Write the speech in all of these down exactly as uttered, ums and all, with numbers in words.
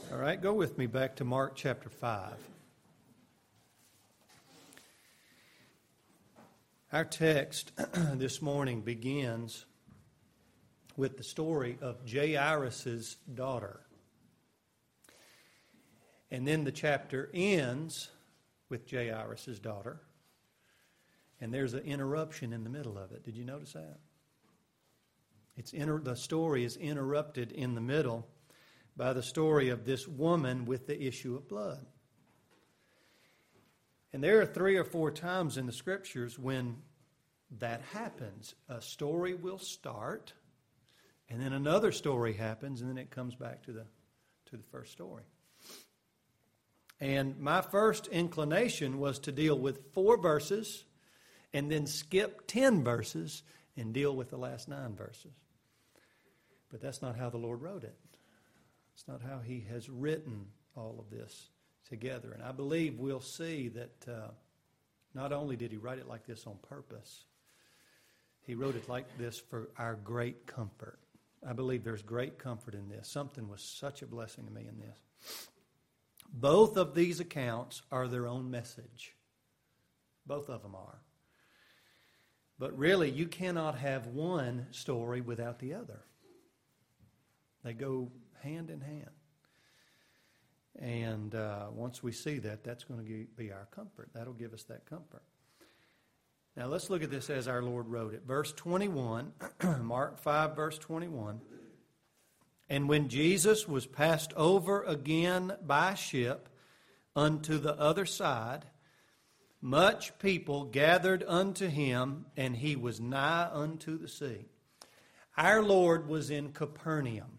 All right, go with me back to Mark chapter five. Our text this morning begins with the story of Jairus' daughter. And then the chapter ends with Jairus' daughter. And there's an interruption in the middle of it. Did you notice that? It's inter- the story is interrupted in the middle by the story of this woman with the issue of blood. And there are three or four times in the Scriptures when that happens. A story will start, and then another story happens, and then it comes back to the to the first story. And my first inclination was to deal with four verses and then skip ten verses and deal with the last nine verses. But that's not how the Lord wrote it. It's not how He has written all of this together. And I believe we'll see that uh, not only did He write it like this on purpose, He wrote it like this for our great comfort. I believe there's great comfort in this. Something was such a blessing to me in this. Both of these accounts are their own message. Both of them are. But really, you cannot have one story without the other. They go hand in hand. And uh, once we see that, that's going to be our comfort. That'll give us that comfort. Now let's look at this as our Lord wrote it. Verse twenty-one, Mark five, verse twenty-one. And when Jesus was passed over again by ship unto the other side, much people gathered unto him, and he was nigh unto the sea. Our Lord was in Capernaum.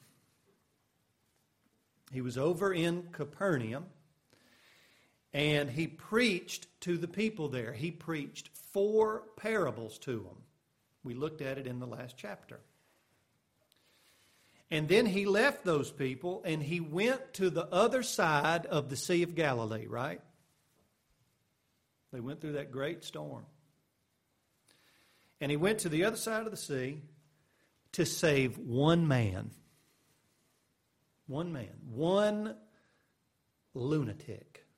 He was over in Capernaum, and he preached to the people there. He preached four parables to them. We looked at it in the last chapter. And then he left those people, and he went to the other side of the Sea of Galilee, right? They went through that great storm. And he went to the other side of the sea to save one man. One man. One lunatic.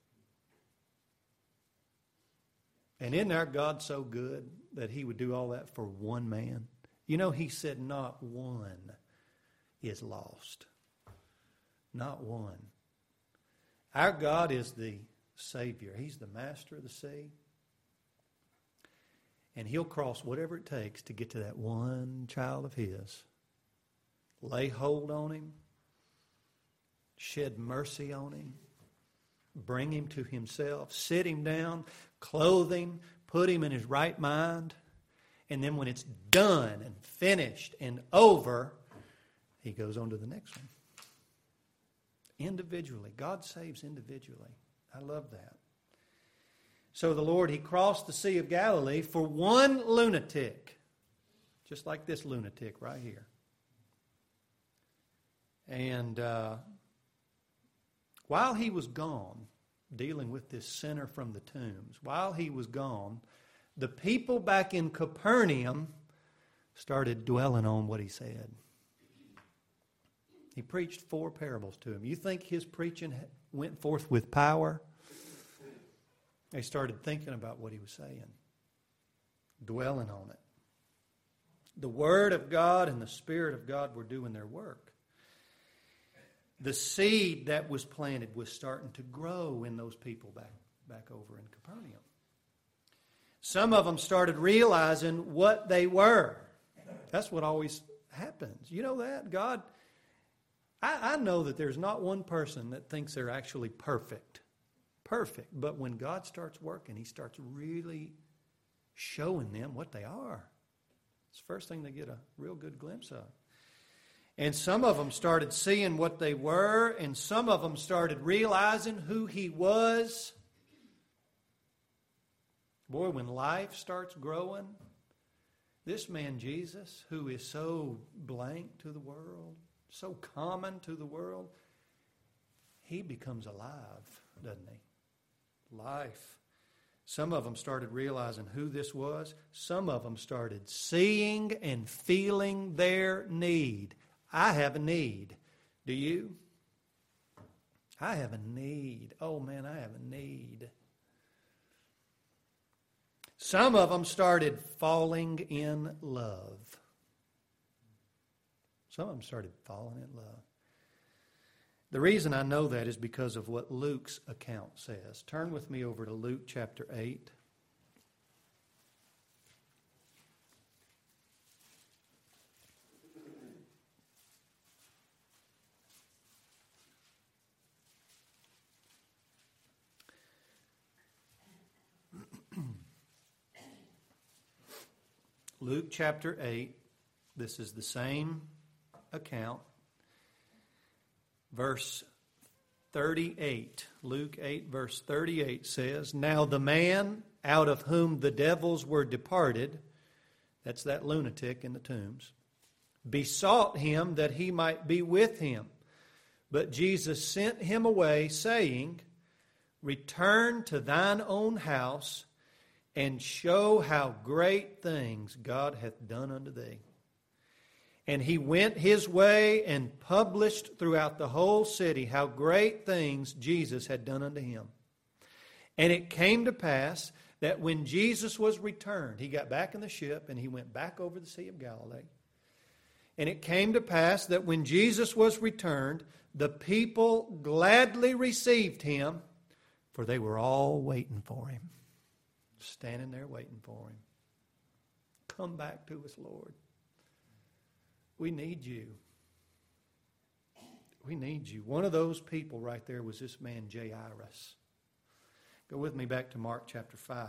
And isn't our God so good that He would do all that for one man? You know, He said not one is lost. Not one. Our God is the Savior. He's the master of the sea. And He'll cross whatever it takes to get to that one child of His. Lay hold on him. Shed mercy on him. Bring him to Himself. Sit him down. Clothe him. Put him in his right mind. And then when it's done and finished and over, He goes on to the next one. Individually. God saves individually. I love that. So the Lord, He crossed the Sea of Galilee for one lunatic. Just like this lunatic right here. And uh, while He was gone, dealing with this sinner from the tombs, while He was gone, the people back in Capernaum started dwelling on what He said. He preached four parables to them. You think His preaching went forth with power? They started thinking about what He was saying, dwelling on it. The Word of God and the Spirit of God were doing their work. The seed that was planted was starting to grow in those people back, back over in Capernaum. Some of them started realizing what they were. That's what always happens. You know that? God, I, I know that there's not one person that thinks they're actually perfect. Perfect. But when God starts working, He starts really showing them what they are. It's the first thing they get a real good glimpse of. And some of them started seeing what they were, and some of them started realizing who He was. Boy, when life starts growing, this man Jesus, who is so blank to the world, so common to the world, he becomes alive, doesn't he? Life. Some of them started realizing who this was. Some of them started seeing and feeling their need. I have a need. Do you? I have a need. Oh, man, I have a need. Some of them started falling in love. Some of them started falling in love. The reason I know that is because of what Luke's account says. Turn with me over to Luke chapter eight. Luke chapter eight. This is the same account. Verse thirty-eight. Luke eight, verse thirty-eight says, Now the man out of whom the devils were departed, that's that lunatic in the tombs, besought him that he might be with him. But Jesus sent him away, saying, Return to thine own house, and show how great things God hath done unto thee. And he went his way and published throughout the whole city how great things Jesus had done unto him. And it came to pass that when Jesus was returned, he got back in the ship and he went back over the Sea of Galilee. And it came to pass that when Jesus was returned, the people gladly received him, for they were all waiting for him. Standing there waiting for him. Come back to us, Lord. We need you. We need you. One of those people right there was this man Jairus. Go with me back to Mark chapter five.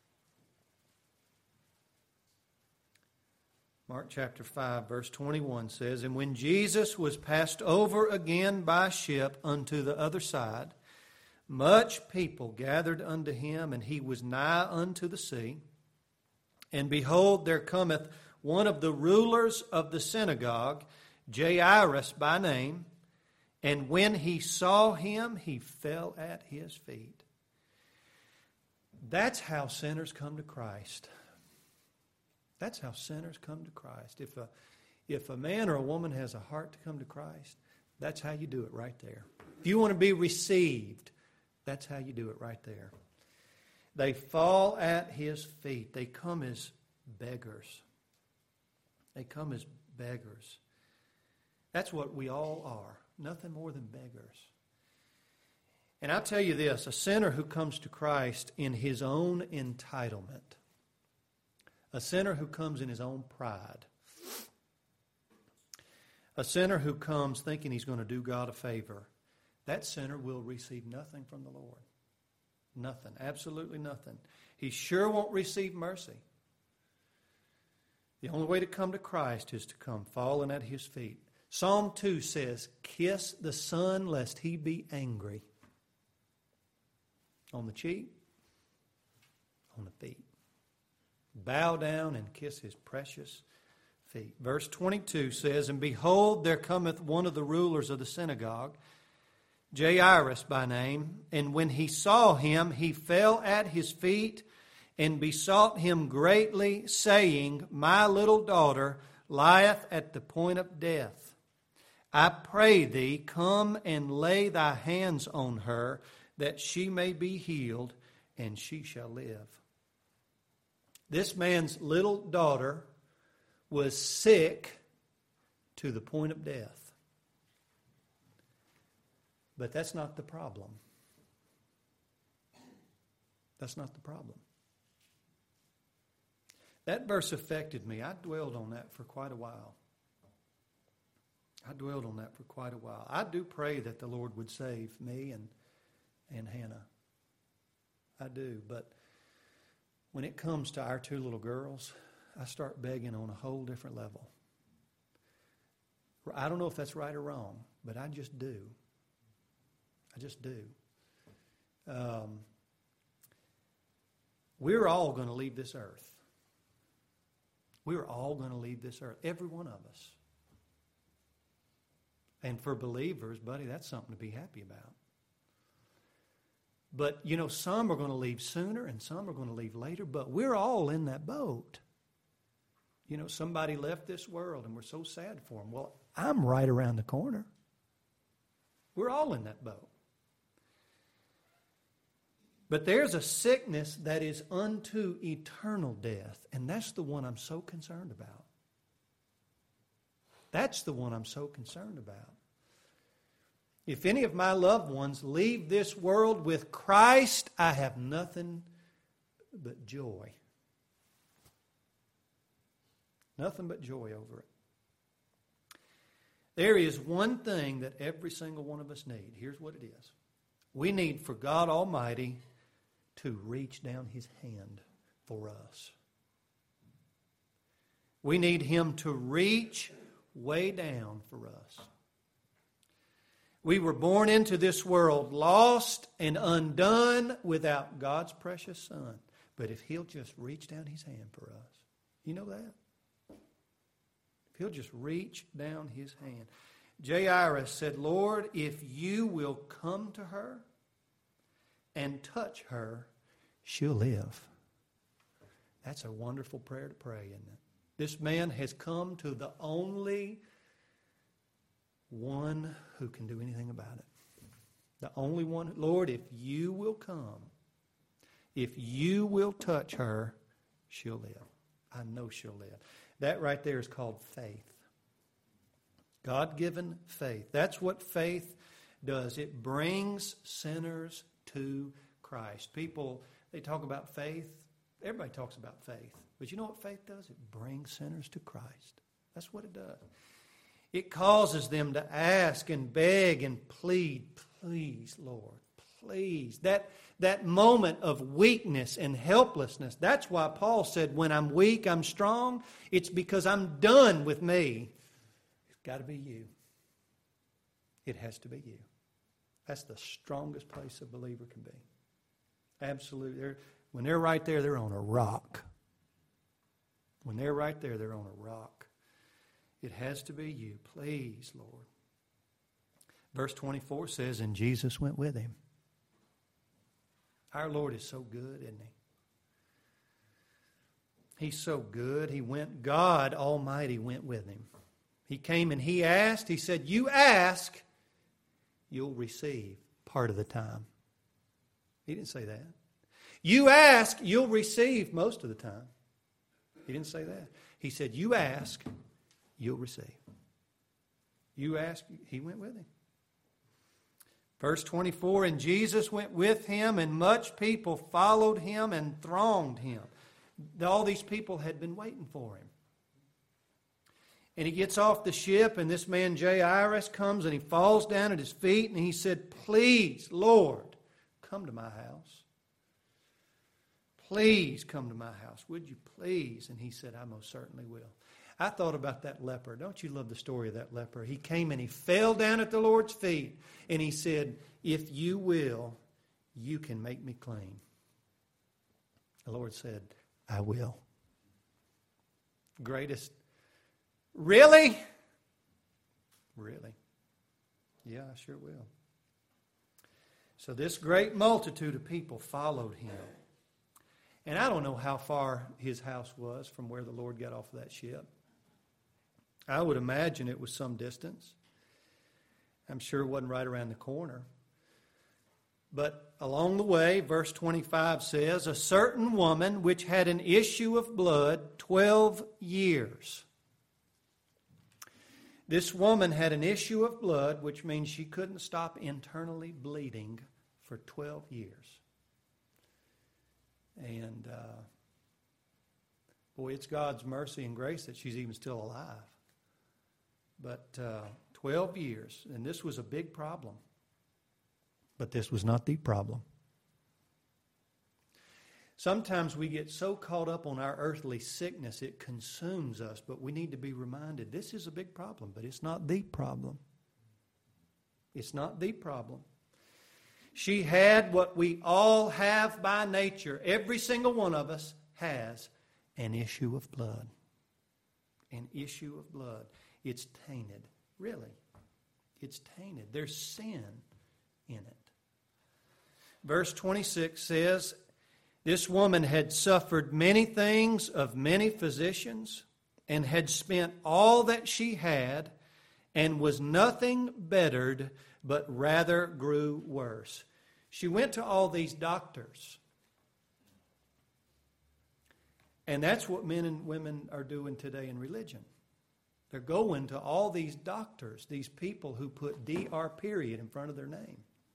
Mark chapter five, verse twenty-one says, And when Jesus was passed over again by ship unto the other side, much people gathered unto him, and he was nigh unto the sea. And behold, there cometh one of the rulers of the synagogue, Jairus by name, and when he saw him, he fell at his feet. That's how sinners come to Christ. That's how sinners come to Christ. If a, if a man or a woman has a heart to come to Christ, that's how you do it right there. If you want to be received, that's how you do it right there. They fall at his feet. They come as beggars. They come as beggars. That's what we all are. Nothing more than beggars. And I'll tell you this, a sinner who comes to Christ in his own entitlement, a sinner who comes in his own pride, a sinner who comes thinking he's going to do God a favor, that sinner will receive nothing from the Lord. Nothing. Absolutely nothing. He sure won't receive mercy. The only way to come to Christ is to come falling at his feet. Psalm two says, Kiss the Son lest he be angry. On the cheek, on the feet. Bow down and kiss his precious feet. Verse twenty-two says, And behold, there cometh one of the rulers of the synagogue, Jairus by name, and when he saw him, he fell at his feet and besought him greatly, saying, My little daughter lieth at the point of death. I pray thee, come and lay thy hands on her, that she may be healed, and she shall live. This man's little daughter was sick to the point of death. But that's not the problem. That's not the problem. That verse affected me. I dwelled on that for quite a while. I dwelled on that for quite a while. I do pray that the Lord would save me and, and Hannah. I do. But when it comes to our two little girls, I start begging on a whole different level. I don't know if that's right or wrong, but I just do. I just do. Um, we're all going to leave this earth. We're all going to leave this earth. Every one of us. And for believers, buddy, that's something to be happy about. But, you know, some are going to leave sooner and some are going to leave later, but we're all in that boat. You know, somebody left this world and we're so sad for them. Well, I'm right around the corner. We're all in that boat. But there's a sickness that is unto eternal death, and that's the one I'm so concerned about. That's the one I'm so concerned about. If any of my loved ones leave this world with Christ, I have nothing but joy. Nothing but joy over it. There is one thing that every single one of us need. Here's what it is. We need for God Almighty to reach down His hand for us. We need Him to reach way down for us. We were born into this world lost and undone without God's precious Son. But if He'll just reach down His hand for us, you know that? If He'll just reach down His hand. Jairus said, Lord, if you will come to her and touch her, she'll live. That's a wonderful prayer to pray, isn't it? This man has come to the only one who can do anything about it. The only one. Lord, if you will come, if you will touch her, she'll live. I know she'll live. That right there is called faith. God-given faith. That's what faith does. It brings sinners to Christ. People, they talk about faith. Everybody talks about faith. But you know what faith does? It brings sinners to Christ. That's what it does. It causes them to ask and beg and plead, please, Lord, please. That, that moment of weakness and helplessness, that's why Paul said, when I'm weak, I'm strong. It's because I'm done with me. It's got to be you. It has to be you. That's the strongest place a believer can be. Absolutely. They're, when they're right there, they're on a rock. When they're right there, they're on a rock. It has to be you. Please, Lord. Verse twenty-four says, and Jesus went with him. Our Lord is so good, isn't He? He's so good. He went, God Almighty went with him. He came and He asked. He said, you ask, you'll receive part of the time. He didn't say that. You ask, you'll receive most of the time. He didn't say that. He said, you ask, you'll receive. You ask, He went with him. Verse twenty-four, and Jesus went with him, and much people followed him and thronged him. All these people had been waiting for him. And he gets off the ship, and this man Jairus comes, and he falls down at his feet, and he said, please, Lord, come to my house. Please come to my house. Would you please? And he said, I most certainly will. I thought about that leper. Don't you love the story of that leper? He came and he fell down at the Lord's feet, and he said, if you will, you can make me clean. The Lord said, I will. Greatest. Really? Really? Yeah, I sure will. So this great multitude of people followed him. And I don't know how far his house was from where the Lord got off of that ship. I would imagine it was some distance. I'm sure it wasn't right around the corner. But along the way, verse twenty-five says, a certain woman which had an issue of blood twelve years. This woman had an issue of blood, which means she couldn't stop internally bleeding for twelve years. And, uh, boy, it's God's mercy and grace that she's even still alive. But uh, twelve years, and this was a big problem. But this was not the problem. Sometimes we get so caught up on our earthly sickness, it consumes us. But we need to be reminded, this is a big problem, but it's not the problem. It's not the problem. She had what we all have by nature. Every single one of us has an issue of blood. An issue of blood. It's tainted. Really. It's tainted. There's sin in it. Verse twenty-six says, this woman had suffered many things of many physicians and had spent all that she had and was nothing bettered, but rather grew worse. She went to all these doctors. And that's what men and women are doing today in religion. They're going to all these doctors, these people who put D R period in front of their name.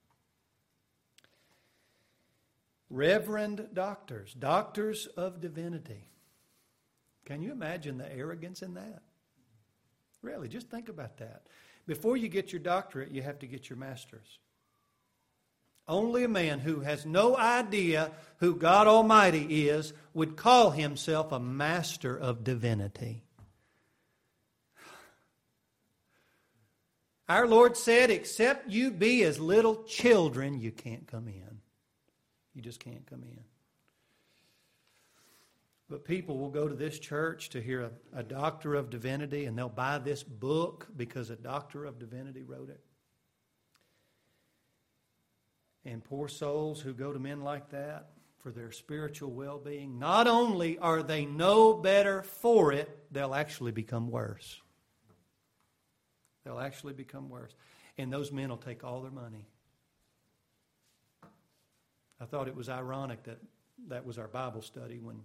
Reverend doctors, doctors of divinity. Can you imagine the arrogance in that? Really, just think about that. Before you get your doctorate, you have to get your master's. Only a man who has no idea who God Almighty is would call himself a master of divinity. Our Lord said, except you be as little children, you can't come in. You just can't come in. But people will go to this church to hear a, a doctor of divinity, and they'll buy this book because a doctor of divinity wrote it. And poor souls who go to men like that for their spiritual well-being, not only are they no better for it, they'll actually become worse. They'll actually become worse. And those men will take all their money. I thought it was ironic that that was our Bible study when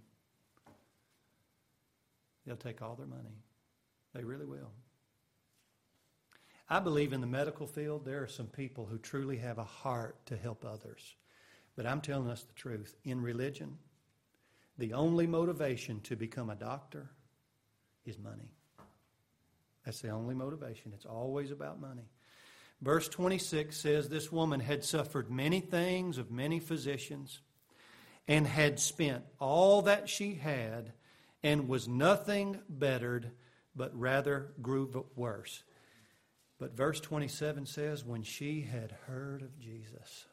they'll take all their money. They really will. I believe in the medical field there are some people who truly have a heart to help others. But I'm telling us the truth. In religion, the only motivation to become a doctor is money. That's the only motivation. It's always about money. Verse twenty-six says, this woman had suffered many things of many physicians and had spent all that she had and was nothing bettered, but rather grew worse. But verse twenty-seven says, when she had heard of Jesus.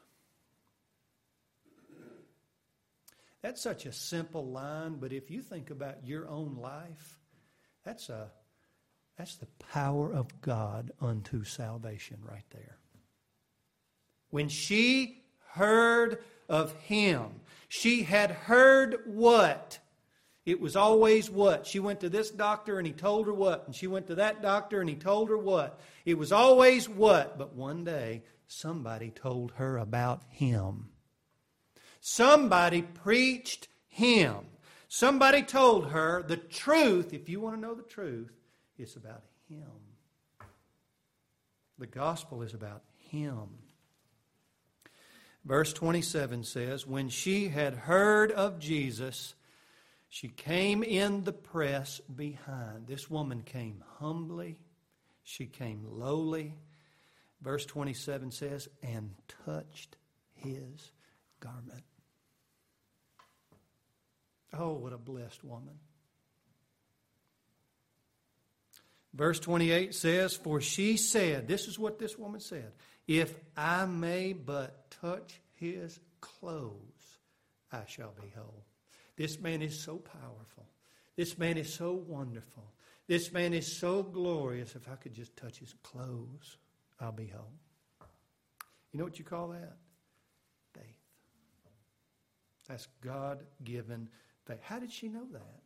That's such a simple line, but if you think about your own life, that's a that's the power of God unto salvation right there. When she heard of Him, she had heard what? It was always what? She went to this doctor and he told her what? And she went to that doctor and he told her what? It was always what? But one day, somebody told her about Him. Somebody preached Him. Somebody told her the truth. If you want to know the truth, it's about Him. The gospel is about Him. Verse twenty-seven says, when she had heard of Jesus, she came in the press behind. This woman came humbly. She came lowly. Verse twenty-seven says, and touched His garment. Oh, what a blessed woman. Verse twenty-eight says, for she said, this is what this woman said, if I may but touch His clothes, I shall be whole. This man is so powerful. This man is so wonderful. This man is so glorious. If I could just touch His clothes, I'll be whole. You know what you call that? Faith. That's God-given faith. How did she know that?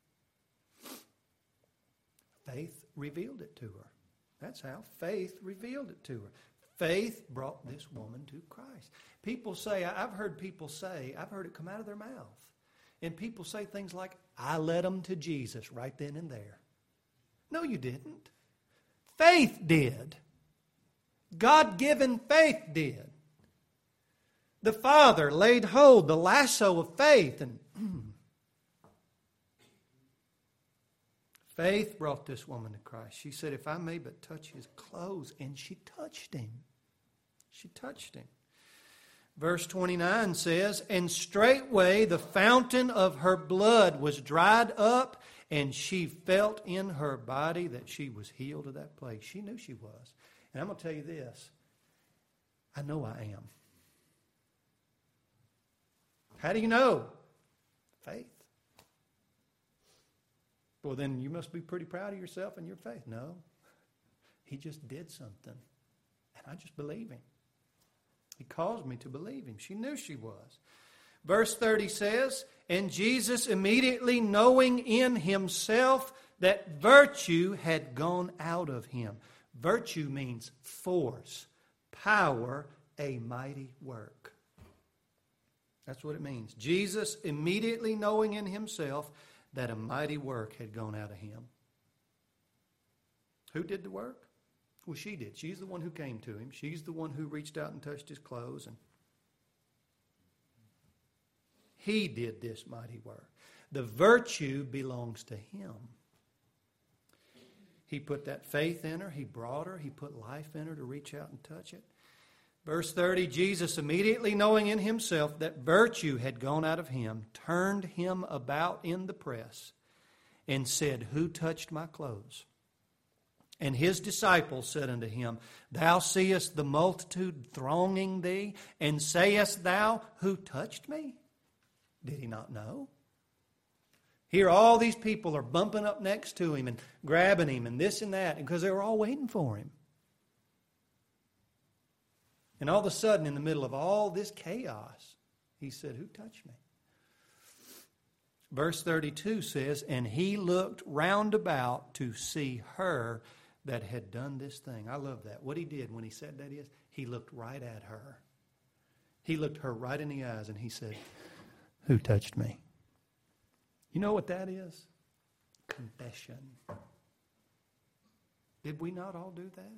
Faith revealed it to her. That's how faith revealed it to her. Faith brought this woman to Christ. People say, I've heard people say, I've heard it come out of their mouth. And people say things like, I led them to Jesus right then and there. No, you didn't. Faith did. God-given faith did. The Father laid hold, the lasso of faith, and faith brought this woman to Christ. She said, if I may but touch His clothes. And she touched Him. She touched Him. Verse twenty-nine says, and straightway the fountain of her blood was dried up, and she felt in her body that she was healed of that plague. She knew she was. And I'm going to tell you this. I know I am. How do you know? Faith. Well, then you must be pretty proud of yourself and your faith. No. He just did something. And I just believe Him. He caused me to believe Him. She knew she was. Verse thirty says, and Jesus, immediately knowing in Himself that virtue had gone out of Him. Virtue means force, power, a mighty work. That's what it means. Jesus, immediately knowing in himself that a mighty work had gone out of him. Who did the work? Well, she did. She's the one who came to him. She's the one who reached out and touched his clothes. And he did this mighty work. The virtue belongs to him. He put that faith in her. He brought her. He put life in her to reach out and touch it. Verse thirty, Jesus, immediately knowing in himself that virtue had gone out of him, turned him about in the press and said, Who touched my clothes? And his disciples said unto him, Thou seest the multitude thronging thee, and sayest thou, Who touched me? Did he not know? Here all these people are bumping up next to him and grabbing him and this and that, because they were all waiting for him. And all of a sudden, in the middle of all this chaos, he said, Who touched me? Verse thirty-two says, And he looked round about to see her that had done this thing. I love that. What he did when he said that is, he looked right at her. He looked her right in the eyes and he said, Who touched me? You know what that is? Confession. Did we not all do that?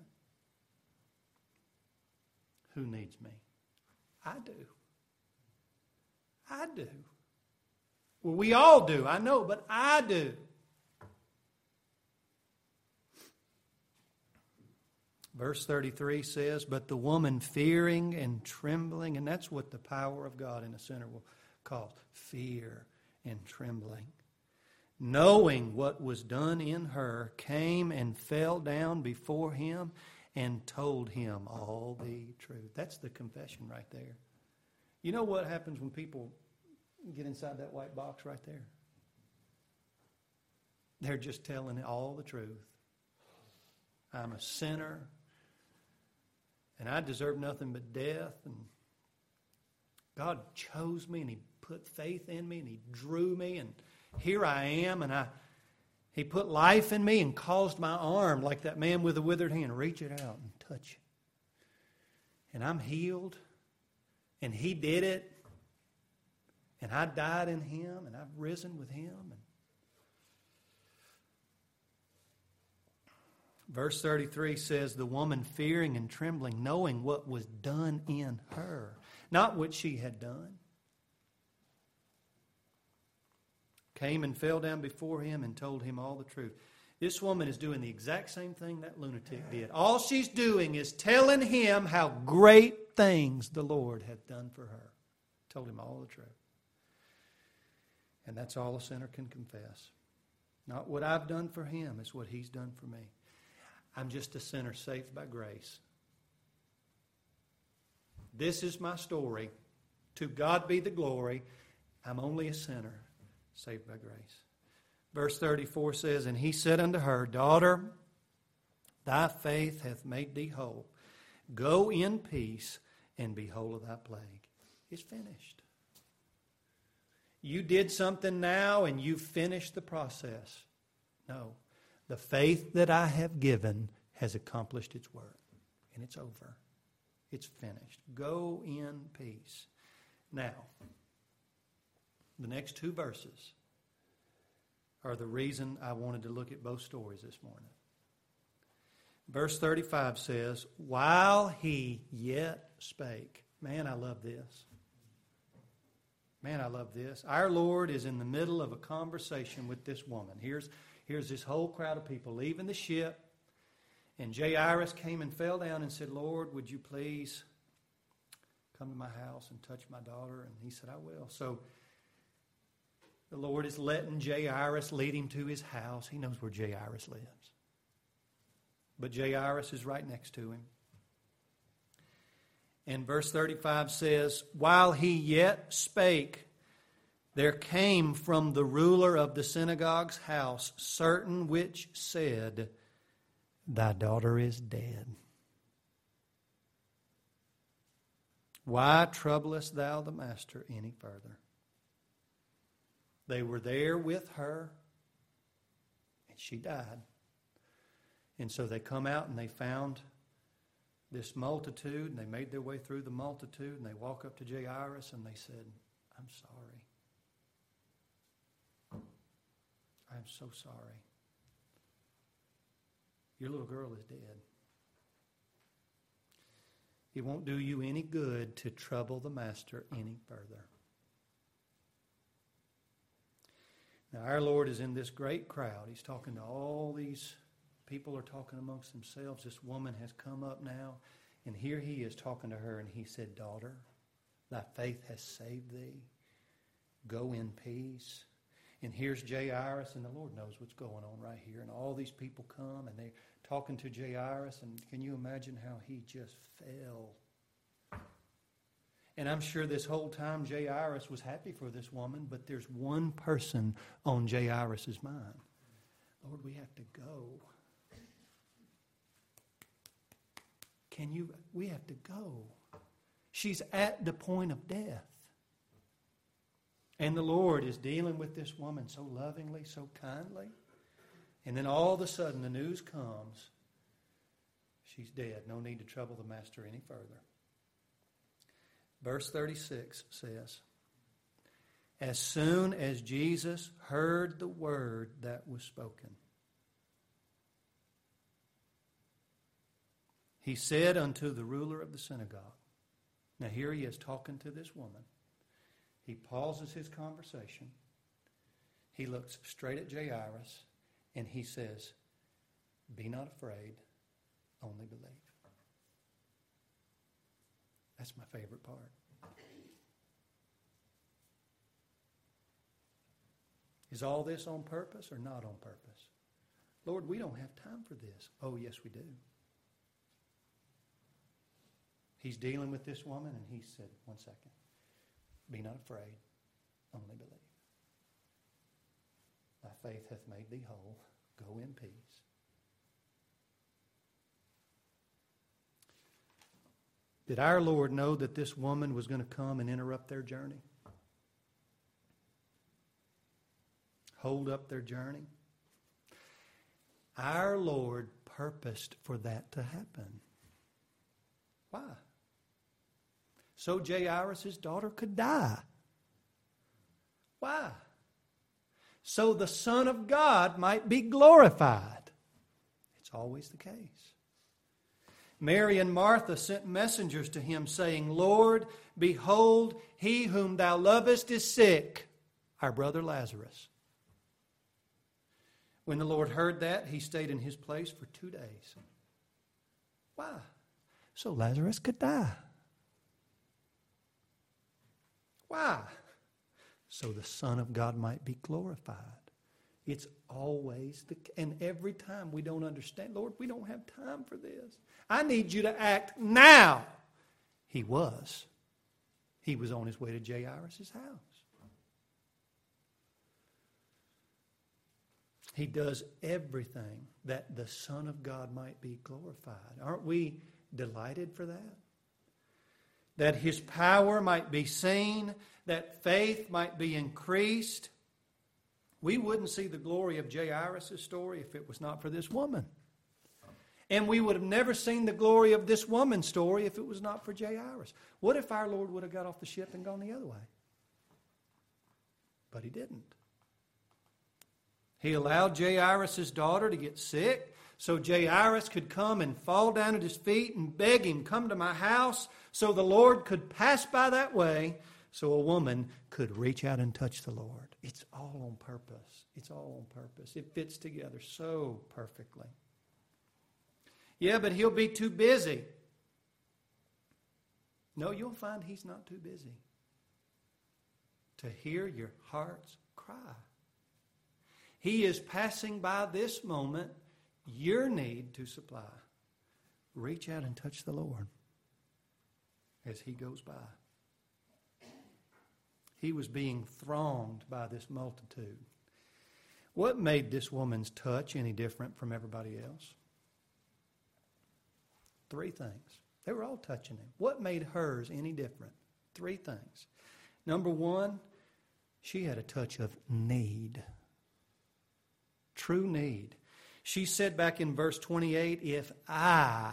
Who needs me? I do. I do. Well, we all do, I know, but I do. Verse thirty-three says, But the woman fearing and trembling, and that's what the power of God in a sinner will cause, fear and trembling, knowing what was done in her, came and fell down before him and told him all the truth. That's the confession right there. You know what happens when people get inside that white box right there? They're just telling all the truth. I'm a sinner, and I deserve nothing but death, and God chose me, and He put faith in me, and He drew me, and here I am, and I He put life in me and caused my arm, like that man with the withered hand, reach it out and touch it. And I'm healed. And He did it. And I died in Him. And I've risen with Him. And verse thirty-three says, The woman fearing and trembling, knowing what was done in her, not what she had done, came and fell down before him and told him all the truth. This woman is doing the exact same thing that lunatic did. All she's doing is telling him how great things the Lord hath done for her. Told him all the truth. And that's all a sinner can confess. Not what I've done for him, it's what He's done for me. I'm just a sinner saved by grace. This is my story. To God be the glory. I'm only a sinner saved by grace. Verse thirty-four says, And he said unto her, Daughter, thy faith hath made thee whole. Go in peace and be whole of thy plague. It's finished. You did something now and you finished the process. No. The faith that I have given has accomplished its work. And it's over. It's finished. Go in peace. Now, the next two verses are the reason I wanted to look at both stories this morning. Verse thirty-five says, While he yet spake. Man, I love this. Man, I love this. Our Lord is in the middle of a conversation with this woman. Here's, here's this whole crowd of people leaving the ship. And Jairus came and fell down and said, Lord, would you please come to my house and touch my daughter? And he said, I will. So the Lord is letting Jairus lead him to his house. He knows where Jairus lives. But Jairus is right next to him. And verse thirty-five says, While he yet spake, there came from the ruler of the synagogue's house certain which said, Thy daughter is dead. Why troublest thou the master any further? They were there with her, and she died. And so they come out and they found this multitude, and they made their way through the multitude, and they walk up to Jairus and they said, I'm sorry. I'm so sorry. Your little girl is dead. It won't do you any good to trouble the master any further. Now, our Lord is in this great crowd. He's talking to all these people are talking amongst themselves. This woman has come up now, and here he is talking to her, and he said, "Daughter, thy faith has saved thee. Go in peace." And here's Jairus, and the Lord knows what's going on right here. And all these people come, and they're talking to Jairus, and can you imagine how he just fell? And I'm sure this whole time Jairus was happy for this woman, but there's one person on Jairus' mind. Lord, we have to go. Can you, we have to go. She's at the point of death. And the Lord is dealing with this woman so lovingly, so kindly. And then all of a sudden the news comes. She's dead. No need to trouble the master any further. Verse thirty-six says, as soon as Jesus heard the word that was spoken, he said unto the ruler of the synagogue. Now here he is talking to this woman. He pauses his conversation. He looks straight at Jairus, and he says, be not afraid, only believe. That's my favorite part. Is all this on purpose or not on purpose? Lord, we don't have time for this. Oh, yes, we do. He's dealing with this woman, and he said, one second. Be not afraid, only believe. Thy faith hath made thee whole. Go in peace. Did our Lord know that this woman was going to come and interrupt their journey? Hold up their journey? Our Lord purposed for that to happen. Why? So Jairus' daughter could die. Why? So the Son of God might be glorified. It's always the case. Mary and Martha sent messengers to him saying, Lord, behold, he whom thou lovest is sick, our brother Lazarus. When the Lord heard that, he stayed in his place for two days. Why? So Lazarus could die. Why? So the Son of God might be glorified. It's always the, and every time we don't understand, Lord, we don't have time for this. I need you to act now. He was. He was on his way to Jairus' house. He does everything that the Son of God might be glorified. Aren't we delighted for that? That his power might be seen, that faith might be increased. We wouldn't see the glory of Jairus' story if it was not for this woman. And we would have never seen the glory of this woman's story if it was not for Jairus. What if our Lord would have got off the ship and gone the other way? But he didn't. He allowed Jairus' daughter to get sick so Jairus could come and fall down at his feet and beg him, come to my house, so the Lord could pass by that way, so a woman could reach out and touch the Lord. It's all on purpose. It's all on purpose. It fits together so perfectly. Yeah, but he'll be too busy. No, you'll find he's not too busy to hear your heart's cry. He is passing by this moment, your need to supply. Reach out and touch the Lord as he goes by. He was being thronged by this multitude. What made this woman's touch any different from everybody else? Three things. They were all touching him. What made hers any different? Three things. Number one, she had a touch of need. True need. She said back in verse twenty-eight, if I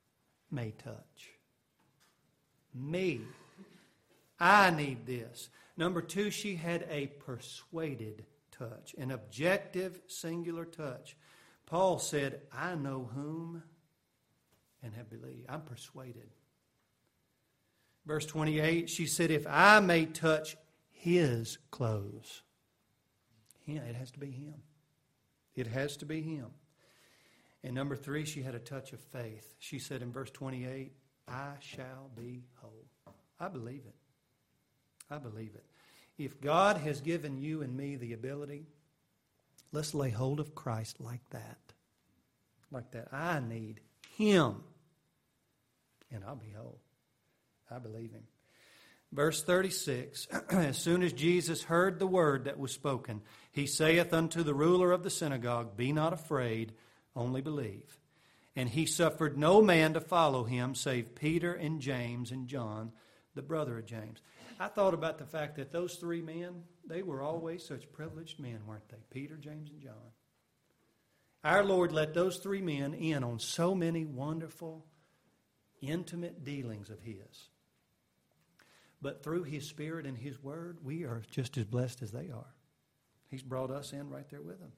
may touch. Me. I need this. Number two, she had a persuaded touch, an objective, singular touch. Paul said, I know whom and have believed. I'm persuaded. Verse twenty-eight, she said, if I may touch his clothes. Yeah, it has to be him. It has to be him. And number three, she had a touch of faith. She said in verse twenty-eight, I shall be whole. I believe it. I believe it. If God has given you and me the ability, let's lay hold of Christ like that. Like that. I need him. And I'll be whole. I believe him. Verse thirty-six, as soon as Jesus heard the word that was spoken, he saith unto the ruler of the synagogue, be not afraid, only believe. And he suffered no man to follow him, save Peter and James and John, the brother of James. I thought about the fact that those three men, they were always such privileged men, weren't they? Peter, James, and John. Our Lord let those three men in on so many wonderful, intimate dealings of his. But through his Spirit and his Word, we are just as blessed as they are. He's brought us in right there with them.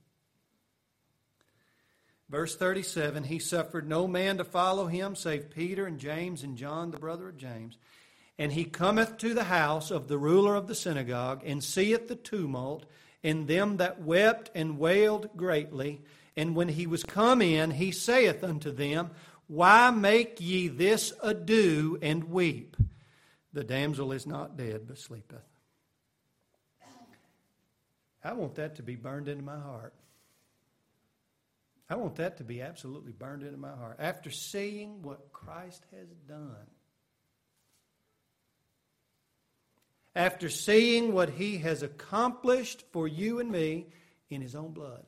Verse thirty-seven, he suffered no man to follow him, save Peter and James and John, the brother of James. And he cometh to the house of the ruler of the synagogue, and seeth the tumult, and them that wept and wailed greatly. And when he was come in, he saith unto them, why make ye this ado and weep? The damsel is not dead, but sleepeth. I want that to be burned into my heart. I want that to be absolutely burned into my heart. After seeing what Christ has done, after seeing what he has accomplished for you and me in his own blood,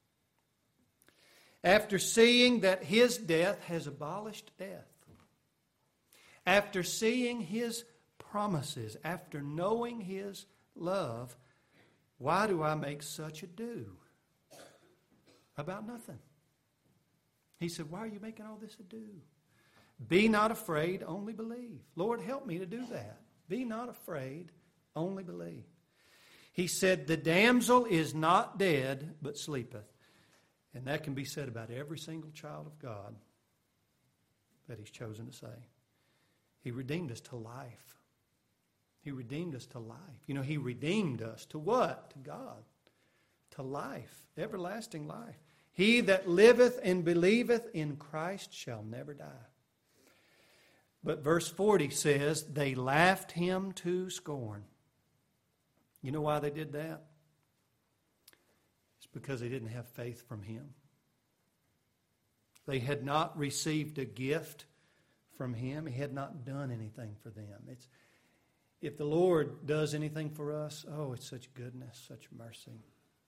after seeing that his death has abolished death, after seeing his promises, after knowing his love, why do I make such ado about nothing? He said, why are you making all this ado? Be not afraid, only believe. Lord, help me to do that. Be not afraid, only believe. He said, the damsel is not dead, but sleepeth. And that can be said about every single child of God that he's chosen to say. He redeemed us to life. He redeemed us to life. You know, he redeemed us to what? To God. To life. Everlasting life. He that liveth and believeth in Christ shall never die. But verse forty says, they laughed him to scorn. You know why they did that? It's because they didn't have faith from him. They had not received a gift from him. He had not done anything for them. It's, if the Lord does anything for us, oh, it's such goodness, such mercy.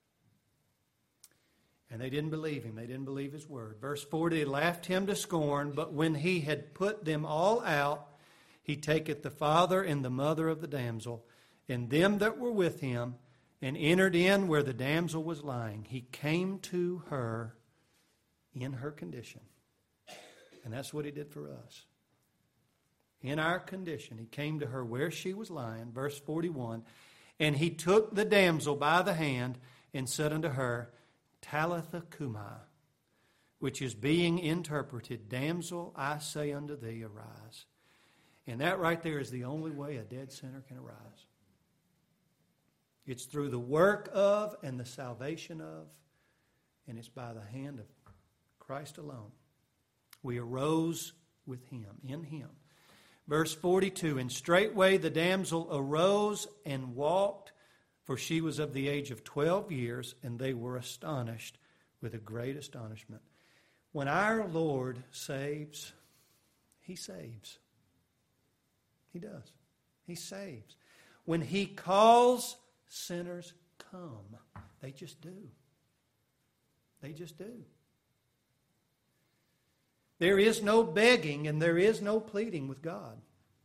And they didn't believe him. They didn't believe his word. Verse forty, they laughed him to scorn, but when he had put them all out, he taketh the father and the mother of the damsel, and them that were with him, and entered in where the damsel was lying. He came to her in her condition. And that's what he did for us. In our condition, he came to her where she was lying. Verse forty-one, and he took the damsel by the hand and said unto her, Talitha cumi, which is being interpreted, damsel, I say unto thee, arise. And that right there is the only way a dead sinner can arise. It's through the work of and the salvation of, and it's by the hand of Christ alone. We arose with him, in him. Verse forty-two, and straightway the damsel arose and walked, for she was of the age of twelve years, and they were astonished with a great astonishment. When our Lord saves, he saves. He does. He saves. When he calls, sinners come. They just do. They just do. There is no begging and there is no pleading with God.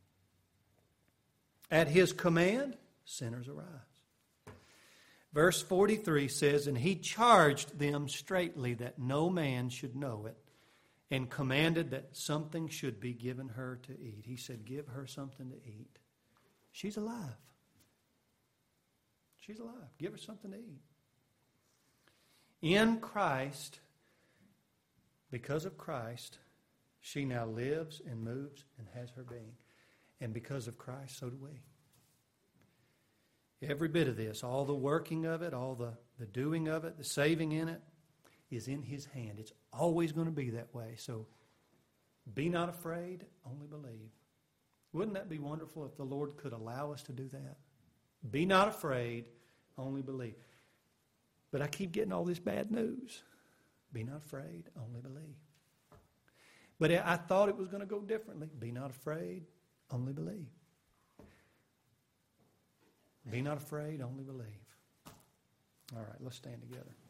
At his command, sinners arise. Verse forty-three says, and he charged them straitly that no man should know it, and commanded that something should be given her to eat. He said, give her something to eat. She's alive. She's alive. Give her something to eat. In Christ, because of Christ, she now lives and moves and has her being. And because of Christ, so do we. Every bit of this, all the working of it, all the, the doing of it, the saving in it, is in His hand. It's always going to be that way. So be not afraid, only believe. Wouldn't that be wonderful if the Lord could allow us to do that? Be not afraid, only believe. But I keep getting all this bad news. Be not afraid, only believe. But I thought it was going to go differently. Be not afraid, only believe. Be not afraid, only believe. All right, let's stand together.